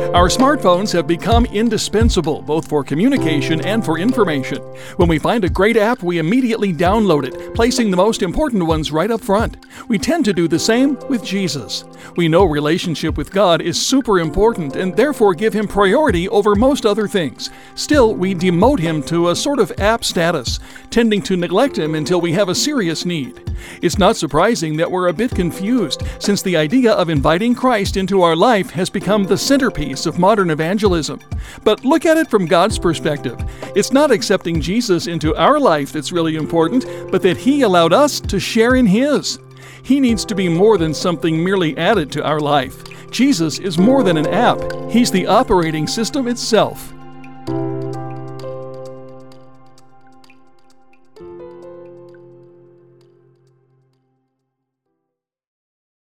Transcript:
Our smartphones have become indispensable both for communication and for information. When we find a great app, we immediately download it, placing the most important ones right up front. We tend to do the same with Jesus. We know relationship with God is super important and therefore give Him priority over most other things. Still, we demote Him to a sort of app status, tending to neglect Him until we have a serious need. It's not surprising that we're a bit confused, since the idea of inviting Christ into our life has become the centerpiece of modern evangelism. But look at it from God's perspective. It's not accepting Jesus into our life that's really important, but that He allowed us to share in His. He needs to be more than something merely added to our life. Jesus is more than an app. He's the operating system itself.